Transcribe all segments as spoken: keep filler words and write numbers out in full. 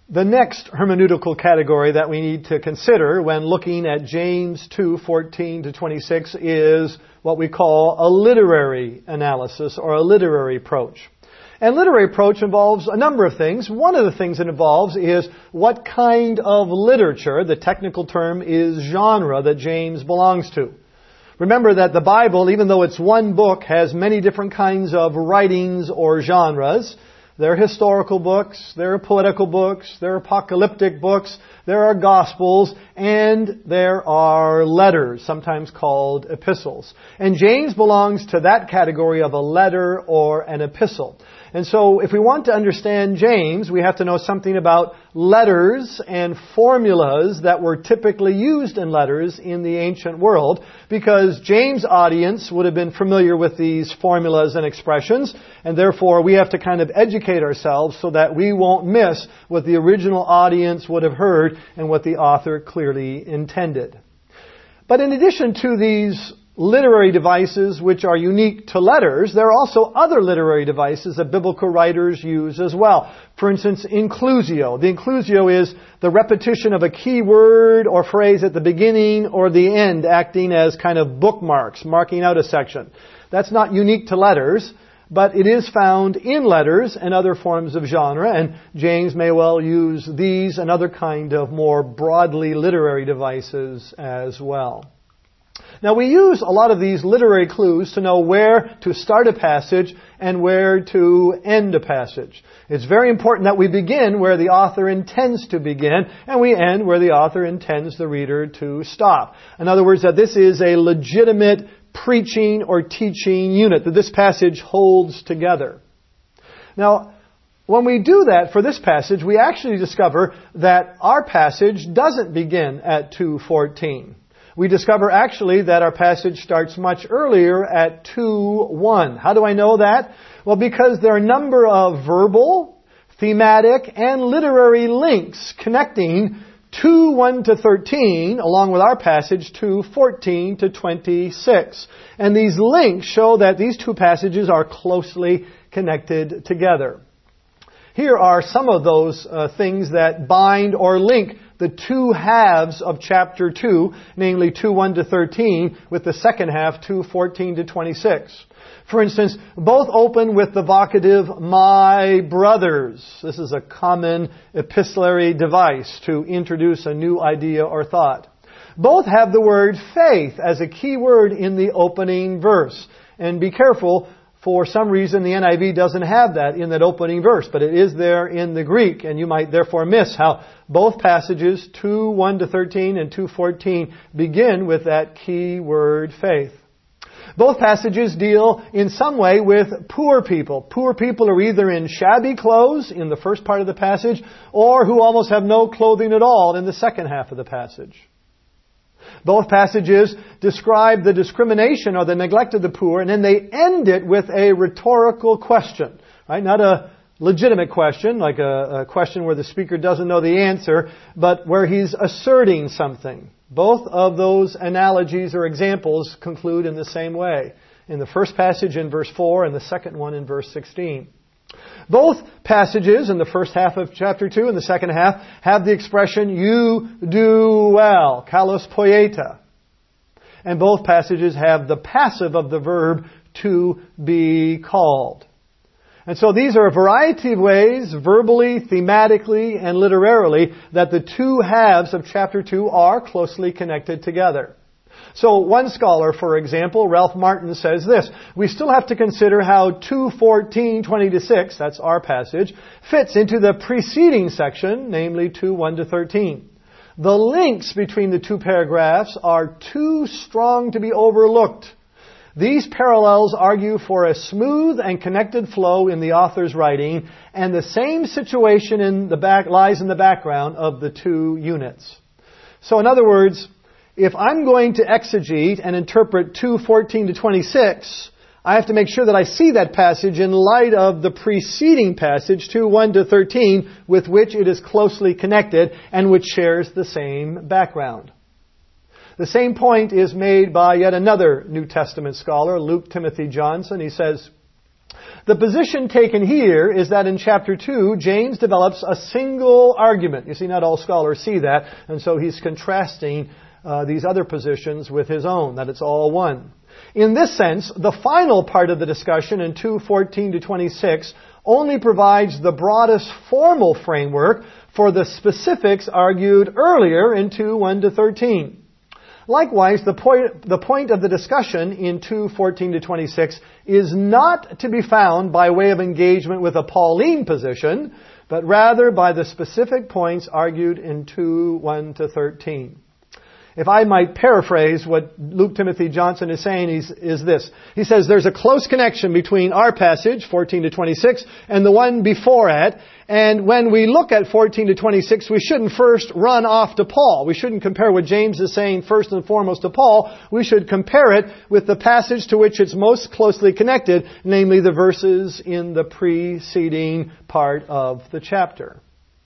The next hermeneutical category that we need to consider when looking at James two fourteen to twenty-six is what we call a literary analysis or a literary approach. And literary approach involves a number of things. One of the things it involves is what kind of literature, the technical term is genre, that James belongs to. Remember that the Bible, even though it's one book, has many different kinds of writings or genres. There are historical books, there are poetical books, there are apocalyptic books, there are gospels, and there are letters, sometimes called epistles. And James belongs to that category of a letter or an epistle. And so if we want to understand James, we have to know something about letters and formulas that were typically used in letters in the ancient world, because James' audience would have been familiar with these formulas and expressions, and therefore we have to kind of educate ourselves so that we won't miss what the original audience would have heard and what the author clearly intended. But in addition to these literary devices which are unique to letters, there are also other literary devices that biblical writers use as well. For instance, inclusio. The inclusio is the repetition of a key word or phrase at the beginning or the end, acting as kind of bookmarks, marking out a section. That's not unique to letters, but it is found in letters and other forms of genre, and James may well use these and other kind of more broadly literary devices as well. Now, we use a lot of these literary clues to know where to start a passage and where to end a passage. It's very important that we begin where the author intends to begin, and we end where the author intends the reader to stop. In other words, that this is a legitimate preaching or teaching unit, that this passage holds together. Now, when we do that for this passage, we actually discover that our passage doesn't begin at two fourteen. We discover actually that our passage starts much earlier at two one. How do I know that? Well, because there are a number of verbal, thematic, and literary links connecting two one to thirteen, along with our passage, two fourteen to twenty-six. And these links show that these two passages are closely connected together. Here are some of those uh, things that bind or link the two halves of chapter two, namely two one to thirteen, with the second half, two fourteen to twenty-six. For instance, both open with the vocative, my brothers. This is a common epistolary device to introduce a new idea or thought. Both have the word faith as a key word in the opening verse. And be careful, for some reason the N I V doesn't have that in that opening verse, but it is there in the Greek, and you might therefore miss how both passages, two one to thirteen and two fourteen, begin with that key word faith. Both passages deal in some way with poor people. Poor people are either in shabby clothes in the first part of the passage, or who almost have no clothing at all in the second half of the passage. Both passages describe the discrimination or the neglect of the poor, and then they end it with a rhetorical question. Right? Not a legitimate question, like a, a question where the speaker doesn't know the answer, but where he's asserting something. Both of those analogies or examples conclude in the same way. In the first passage in verse four and the second one in verse sixteen. Both passages in the first half of chapter two and the second half have the expression, you do well, kalos poieta. And both passages have the passive of the verb to be called. And so these are a variety of ways, verbally, thematically, and literarily, that the two halves of chapter two are closely connected together. So one scholar, for example, Ralph Martin, says this: we still have to consider how two fourteen twenty to six, that's our passage, fits into the preceding section, namely two one to thirteen. The links between the two paragraphs are too strong to be overlooked. These parallels argue for a smooth and connected flow in the author's writing, and the same situation in the back lies in the background of the two units. So in other words, if I'm going to exegete and interpret two fourteen to twenty-six, I have to make sure that I see that passage in light of the preceding passage, two one to thirteen, with which it is closely connected and which shares the same background. The same point is made by yet another New Testament scholar, Luke Timothy Johnson. He says, The position taken here is that in chapter two, James develops a single argument. You see, not all scholars see that, and so he's contrasting uh, these other positions with his own, that it's all one. In this sense, the final part of the discussion in two fourteen to twenty-six only provides the broadest formal framework for the specifics argued earlier in two one to thirteen. Likewise, the point, the point of the discussion in two fourteen to twenty-six is not to be found by way of engagement with a Pauline position, but rather by the specific points argued in two one to thirteen. If I might paraphrase what Luke Timothy Johnson is saying, is, is this. He says there's a close connection between our passage, fourteen to twenty-six, and the one before it. And when we look at fourteen to twenty-six, we shouldn't first run off to Paul. We shouldn't compare what James is saying first and foremost to Paul. We should compare it with the passage to which it's most closely connected, namely the verses in the preceding part of the chapter.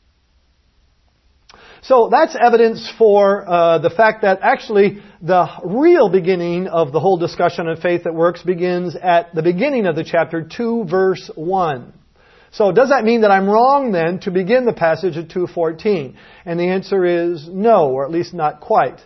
So that's evidence for uh, the fact that actually the real beginning of the whole discussion on faith that works begins at the beginning of the chapter two, verse one. So does that mean that I'm wrong then to begin the passage at two fourteen? And the answer is no, or at least not quite.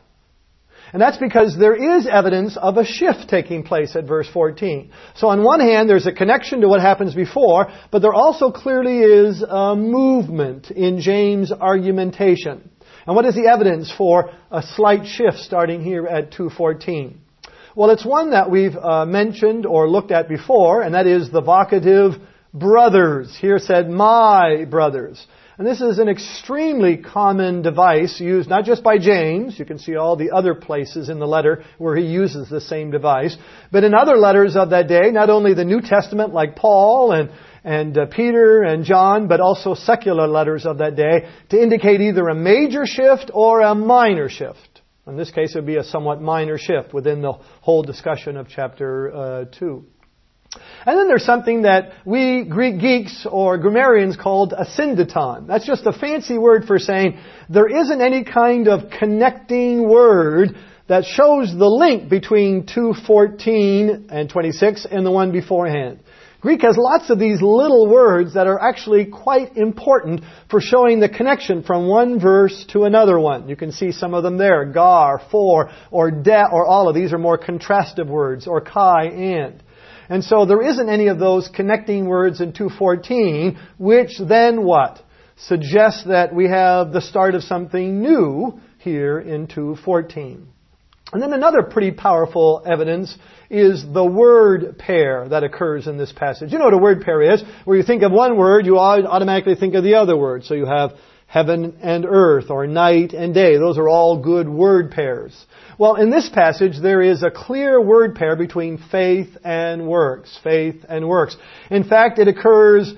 And that's because there is evidence of a shift taking place at verse fourteen. So on one hand, there's a connection to what happens before, but there also clearly is a movement in James' argumentation. And what is the evidence for a slight shift starting here at two fourteen? Well, it's one that we've uh, mentioned or looked at before, and that is the vocative brothers. Here said, my brothers. And this is an extremely common device used not just by James. You can see all the other places in the letter where he uses the same device. But in other letters of that day, not only the New Testament like Paul and, and uh, Peter and John, but also secular letters of that day to indicate either a major shift or a minor shift. In this case, it would be a somewhat minor shift within the whole discussion of chapter uh, two. And then there's something that we Greek geeks or grammarians called a syndeton. That's just a fancy word for saying there isn't any kind of connecting word that shows the link between two fourteen and twenty-six and the one beforehand. Greek has lots of these little words that are actually quite important for showing the connection from one verse to another one. You can see some of them there. Gar, for, or de, or all of these are more contrastive words, or kai, and. And so there isn't any of those connecting words in two fourteen, which then what? Suggests that we have the start of something new here in two fourteen. And then another pretty powerful evidence is the word pair that occurs in this passage. You know what a word pair is? Where you think of one word, you automatically think of the other word. So you have heaven and earth, or night and day. Those are all good word pairs. Well, in this passage, there is a clear word pair between faith and works. Faith and works. In fact, it occurs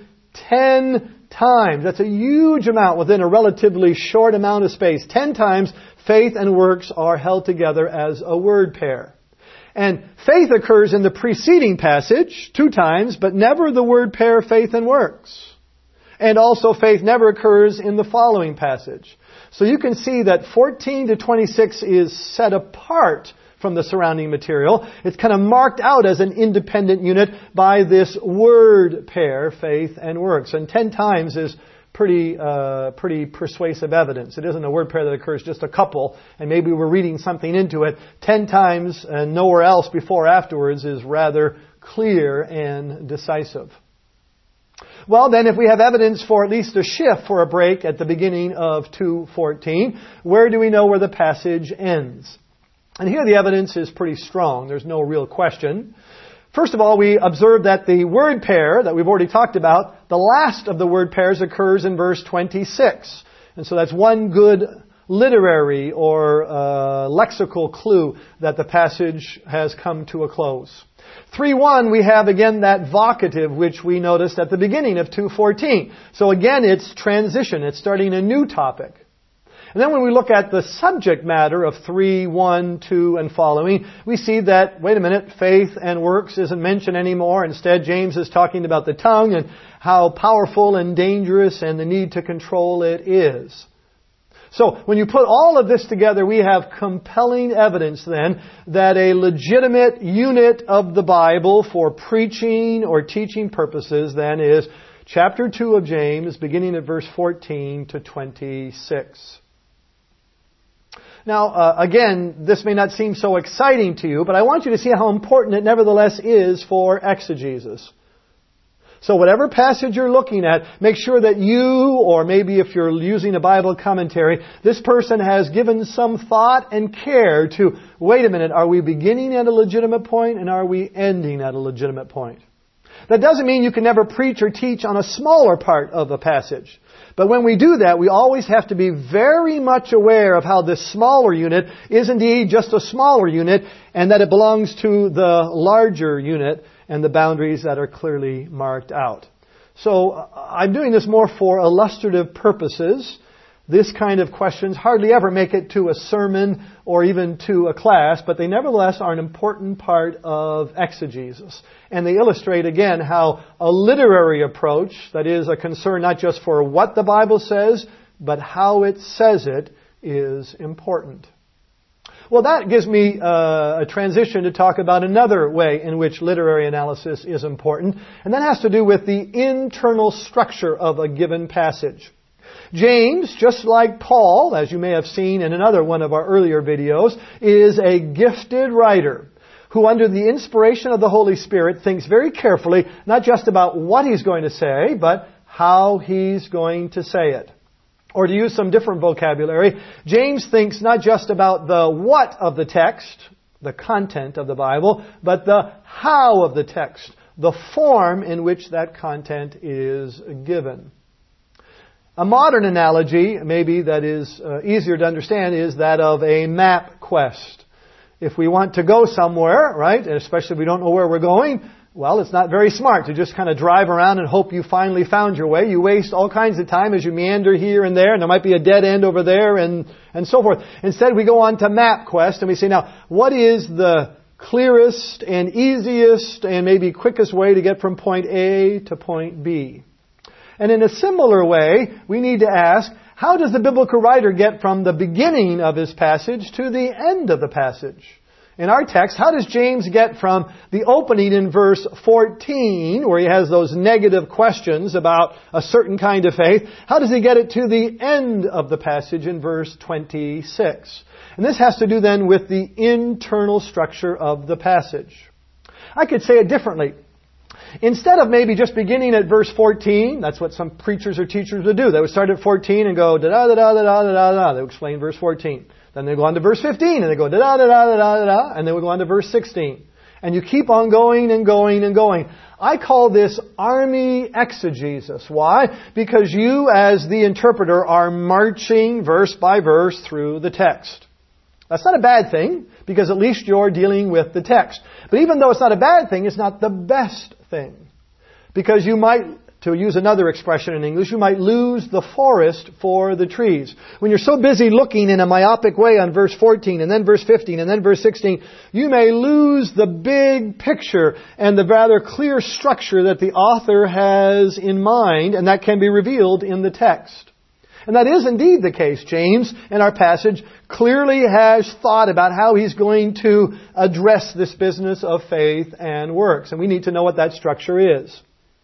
ten times. That's a huge amount within a relatively short amount of space. Ten times, faith and works are held together as a word pair. And faith occurs in the preceding passage two times, but never the word pair faith and works. And also faith never occurs in the following passage. So you can see that fourteen to twenty-six is set apart from the surrounding material. It's kind of marked out as an independent unit by this word pair, faith and works. And ten times is pretty uh, pretty persuasive evidence. It isn't a word pair that occurs just a couple, and maybe we're reading something into it. Ten times and nowhere else before or afterwards is rather clear and decisive. Well, then, if we have evidence for at least a shift for a break at the beginning of two fourteen, where do we know where the passage ends? And here the evidence is pretty strong. There's no real question. First of all, we observe that the word pair that we've already talked about, the last of the word pairs occurs in verse twenty-six. And so that's one good literary or uh, lexical clue that the passage has come to a close. three one, we have again that vocative which we noticed at the beginning of two fourteen. So again, it's transition. It's starting a new topic. And then when we look at the subject matter of three, one, two, and following, we see that, wait a minute, faith and works isn't mentioned anymore. Instead, James is talking about the tongue and how powerful and dangerous and the need to control it is. So when you put all of this together, we have compelling evidence then that a legitimate unit of the Bible for preaching or teaching purposes then is chapter two of James, beginning at verse fourteen to twenty-six. Now, uh, again, this may not seem so exciting to you, but I want you to see how important it nevertheless is for exegesis. So whatever passage you're looking at, make sure that you, or maybe if you're using a Bible commentary, this person has given some thought and care to, wait a minute, are we beginning at a legitimate point and are we ending at a legitimate point? That doesn't mean you can never preach or teach on a smaller part of a passage. But when we do that, we always have to be very much aware of how this smaller unit is indeed just a smaller unit and that it belongs to the larger unit and the boundaries that are clearly marked out. So I'm doing this more for illustrative purposes. This kind of questions hardly ever make it to a sermon or even to a class, but they nevertheless are an important part of exegesis. And they illustrate again how a literary approach, that is a concern not just for what the Bible says, but how it says it, is important. Well, that gives me uh, a transition to talk about another way in which literary analysis is important, and that has to do with the internal structure of a given passage. James, just like Paul, as you may have seen in another one of our earlier videos, is a gifted writer who, under the inspiration of the Holy Spirit, thinks very carefully not just about what he's going to say, but how he's going to say it. Or to use some different vocabulary, James thinks not just about the what of the text, the content of the Bible, but the how of the text, the form in which that content is given. A modern analogy, maybe that is uh, easier to understand, is that of a map quest. If we want to go somewhere, right, and especially if we don't know where we're going, well, it's not very smart to just kind of drive around and hope you finally found your way. You waste all kinds of time as you meander here and there, and there might be a dead end over there, and, and so forth. Instead, we go on to MapQuest, and we say, now, what is the clearest and easiest and maybe quickest way to get from point A to point B? And in a similar way, we need to ask, how does the biblical writer get from the beginning of his passage to the end of the passage? In our text, how does James get from the opening in verse fourteen, where he has those negative questions about a certain kind of faith, how does he get it to the end of the passage in verse twenty-six? And this has to do then with the internal structure of the passage. I could say it differently. Instead of maybe just beginning at verse fourteen, that's what some preachers or teachers would do. They would start at fourteen and go da-da-da-da-da-da-da. They would explain verse fourteen. Then they go on to verse fifteen and they go da-da-da-da-da-da. And they would go on to verse sixteen. And you keep on going and going and going. I call this army exegesis. Why? Because you, as the interpreter, are marching verse by verse through the text. That's not a bad thing, because at least you're dealing with the text. But even though it's not a bad thing, it's not the best thing. Because you might, to use another expression in English, you might lose the forest for the trees. When you're so busy looking in a myopic way on verse fourteen, and then verse fifteen, and then verse sixteen, you may lose the big picture and the rather clear structure that the author has in mind, and that can be revealed in the text. And that is indeed the case. James, in our passage, clearly has thought about how he's going to address this business of faith and works. And we need to know what that structure is.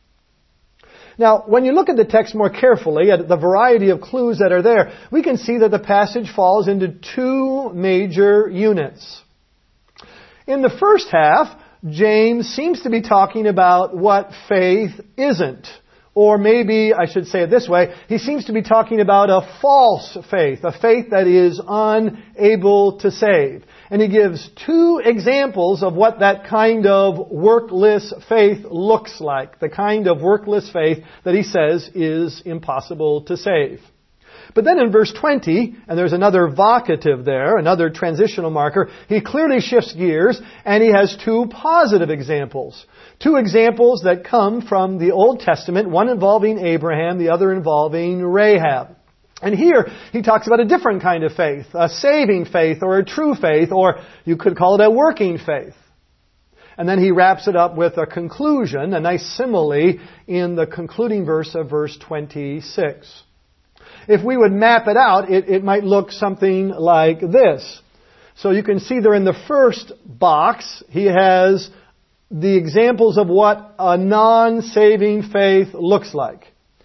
Now, when you look at the text more carefully, at the variety of clues that are there, we can see that the passage falls into two major units. In the first half, James seems to be talking about what faith isn't. Or maybe, I should say it this way, he seems to be talking about a false faith, a faith that is unable to save. And he gives two examples of what that kind of workless faith looks like, the kind of workless faith that he says is impossible to save. But then in verse twenty, and there's another vocative there, another transitional marker, he clearly shifts gears and he has two positive examples. Two examples that come from the Old Testament, one involving Abraham, the other involving Rahab. And here he talks about a different kind of faith, a saving faith or a true faith, or you could call it a working faith. And then he wraps it up with a conclusion, a nice simile in the concluding verse of verse twenty-six. if we would map it out, it, it might look something like this. So you can see there in the first box, he has the examples of what a non-saving faith looks like.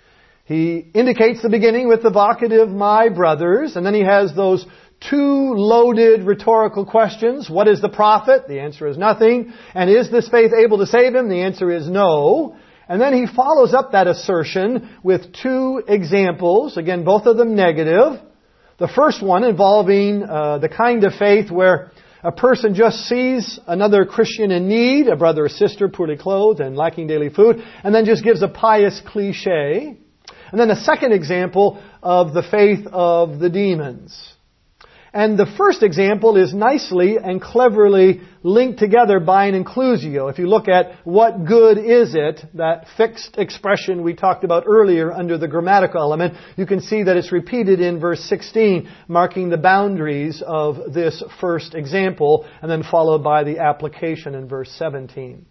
He indicates the beginning with the vocative, my brothers, and then he has those two loaded rhetorical questions. What is the profit? The answer is nothing. And is this faith able to save him? The answer is no. And then he follows up that assertion with two examples, again, both of them negative. The first one involving uh, the kind of faith where a person just sees another Christian in need, a brother or sister poorly clothed and lacking daily food, and then just gives a pious cliche. And then the second example of the faith of the demons. And the first example is nicely and cleverly linked together by an inclusio. If you look at what good is it, that fixed expression we talked about earlier under the grammatical element, you can see that it's repeated in verse sixteen, marking the boundaries of this first example, and then followed by the application in verse seventeen.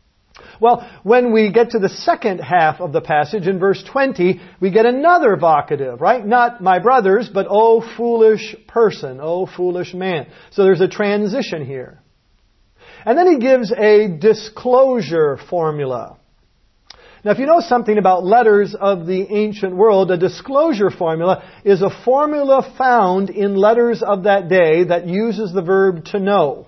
Well, when we get to the second half of the passage, in verse twenty, we get another vocative, right? Not my brothers, but oh foolish person, oh foolish man. So there's a transition here. And then he gives a disclosure formula. Now, if you know something about letters of the ancient world, a disclosure formula is a formula found in letters of that day that uses the verb to know.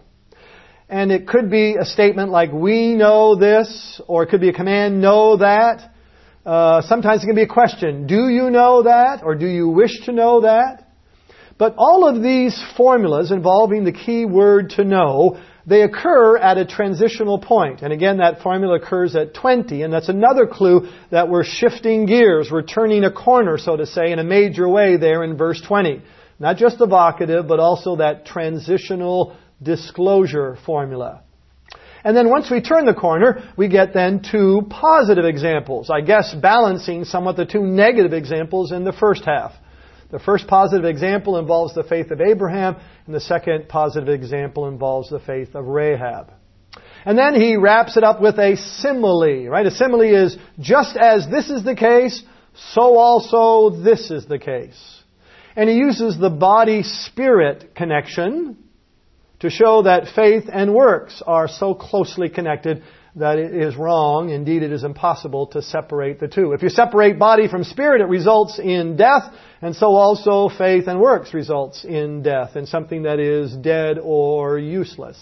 And it could be a statement like, we know this, or it could be a command, know that. Uh, sometimes it can be a question, do you know that, or do you wish to know that? But all of these formulas involving the key word to know, they occur at a transitional point. And again, that formula occurs at twenty, and that's another clue that we're shifting gears. We're turning a corner, so to say, in a major way there in verse twenty. Not just the vocative, but also that transitional disclosure formula. And then once we turn the corner, we get then two positive examples. I guess balancing somewhat the two negative examples in the first half. The first positive example involves the faith of Abraham, and the second positive example involves the faith of Rahab. And then he wraps it up with a simile, right? A simile is just as this is the case, so also this is the case. And he uses the body-spirit connection to show that faith and works are so closely connected that it is wrong, indeed it is impossible to separate the two. If you separate body from spirit, it results in death, and so also faith and works results in death, in something that is dead or useless.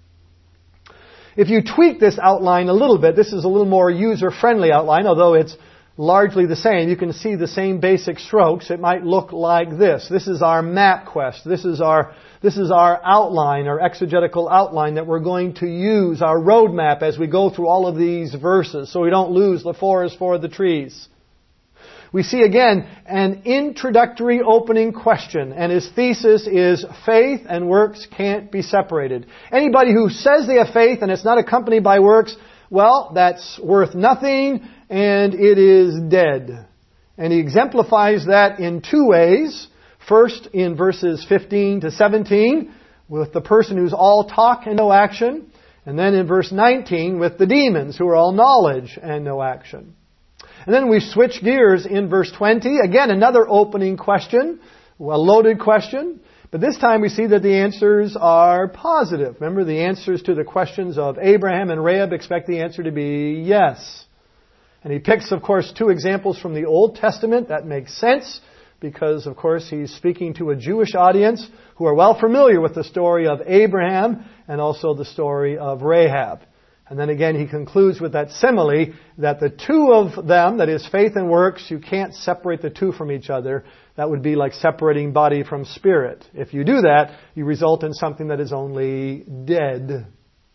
If you tweak this outline a little bit, this is a little more user-friendly outline, although it's largely the same. You can see the same basic strokes. It might look like this. This is our map quest. This is our This is our outline, our exegetical outline that we're going to use, our roadmap as we go through all of these verses, so we don't lose the forest for the trees. We see again an introductory opening question, and his thesis is faith and works can't be separated. Anybody who says they have faith and it's not accompanied by works, well, that's worth nothing and it is dead. And he exemplifies that in two ways. First, in verses fifteen to seventeen, with the person who's all talk and no action. And then in verse nineteen, with the demons, who are all knowledge and no action. And then we switch gears in verse twenty. Again, another opening question, a loaded question. But this time we see that the answers are positive. Remember, the answers to the questions of Abraham and Rahab expect the answer to be yes. And he picks, of course, two examples from the Old Testament. That makes sense, because, of course, he's speaking to a Jewish audience who are well familiar with the story of Abraham and also the story of Rahab. And then again, he concludes with that simile that the two of them, that is faith and works, you can't separate the two from each other. That would be like separating body from spirit. If you do that, you result in something that is only dead.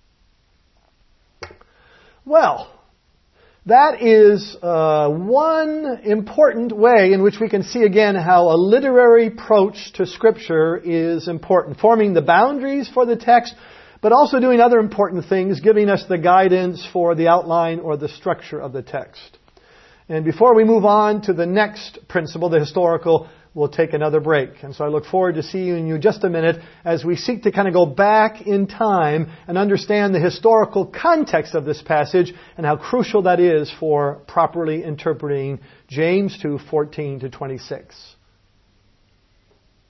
Well, that is uh, one important way in which we can see again how a literary approach to Scripture is important, forming the boundaries for the text, but also doing other important things, giving us the guidance for the outline or the structure of the text. And before we move on to the next principle, the historical, we'll take another break. And so I look forward to seeing you in just a minute as we seek to kind of go back in time and understand the historical context of this passage and how crucial that is for properly interpreting James two fourteen to twenty-six.